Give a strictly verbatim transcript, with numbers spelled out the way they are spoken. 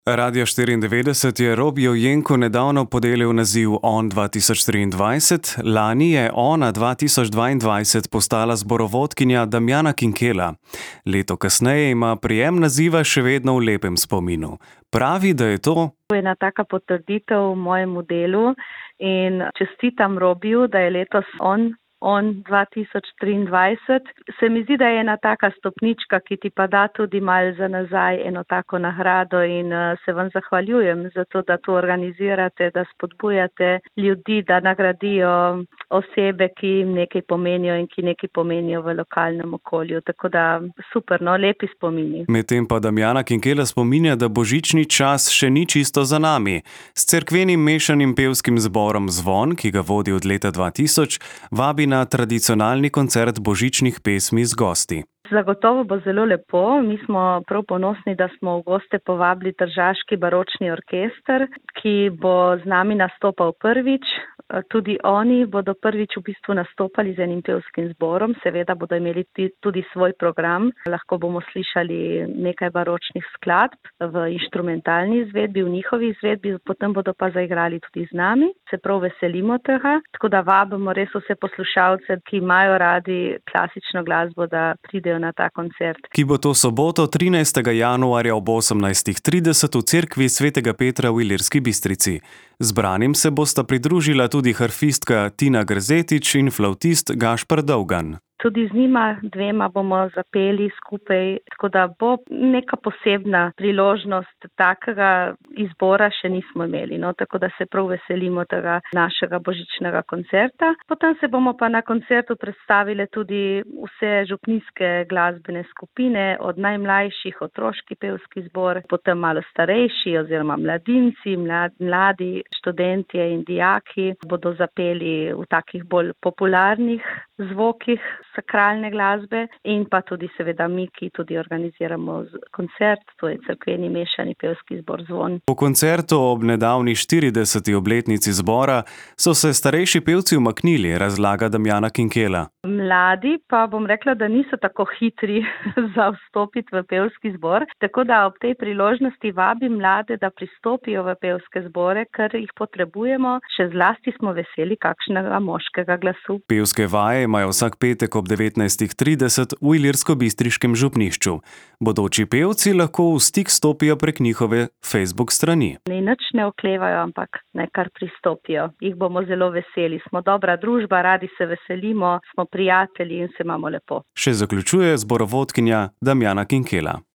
Radio štiriindevetdeset je Robiju Jenku nedavno podelil naziv On dva tisoč triindvajset, lani je Ona dva tisoč dvaindvajset postala zborovodkinja Damjana Kinkela. Leto kasneje ima prejem naziva še vedno v lepem spominu. Pravi, da je to To je ena taka potrditev mojemu delu in čestitam Robiju, da je letos on, on dva tisoč triindvajset. Se mi zdi, da je ena taka stopnička, ki ti pa da tudi malo za nazaj eno tako nagrado in uh, se vam zahvaljujem za to, da to organizirate, da spodbujate ljudi, da nagradijo osebe, ki jim nekaj pomenijo in ki nekaj pomenijo v lokalnem okolju. Tako da super, no, lepi spomini. Medtem pa Damjana Kinkela spominja, da božični čas še ni čisto za nami. S cerkvenim mešanim pevskim zborom Zvon, ki ga vodi od leta dva tisoč, vabi na tradicionalni koncert božičnih pesmi z gosti. Zagotovo bo zelo lepo. Mi smo prav ponosni, da smo v goste povabili Tržaški baročni orkester, ki bo z nami nastopal prvič. Tudi oni bodo prvič v bistvu nastopali z enim pevskim zborom. Seveda bodo imeli tudi svoj program. Lahko bomo slišali nekaj baročnih skladb v inštrumentalni izvedbi, v njihovi izvedbi, potem bodo pa zaigrali tudi z nami. Se prav veselimo tega. Tako da vabimo res vse poslušalce, ki imajo radi klasično glasbo, da pridejo na ta koncert. Ki bo to soboto trinajstega januarja ob osemnajstih trideset v cerkvi svetega Petra v Ilirski Bistrici. Zbranim se bosta pridružila tudi harfistka Tina Grzetič in flavtist Gašper Dolgan. Tudi z njima dvema bomo zapeli skupaj, tako da bo neka posebna priložnost. Takega izbora še nismo imeli, no, tako da se prav veselimo tega našega božičnega koncerta. Potem se bomo pa na koncertu predstavile tudi vse župnijske glasbene skupine, od najmlajših otroški pevski zbor, potem malo starejši oziroma mladinci, mladi, mladi študentje in dijaki bodo zapeli v takih bolj popularnih zvokih sakralne glasbe in pa tudi seveda mi, ki tudi organiziramo koncert, to je cerkveni mešani pevski zbor Zvon. Po koncertu ob nedavni štirideseti obletnici zbora so se starejši pevci umaknili, razlaga Damjana Kinkela. Mladi pa bom rekla, da niso tako hitri za vstopiti v pevski zbor, tako da ob tej priložnosti vabim mlade, da pristopijo v pevske zbore, ker jih potrebujemo, še zlasti smo veseli kakšnega moškega glasu. Pevske vaje imajo vsak petek ob devetnajstih trideset v ilirsko-bistriškem župnišču. Bodoči pevci lahko v stik stopijo prek njihove Facebook strani. Nič ne oklevajo, ampak naj kar pristopijo. Jih bomo zelo veseli. Smo dobra družba, radi se veselimo, smo prijatelji in se imamo lepo. Še zaključuje zborovodkinja Damjana Kinkela.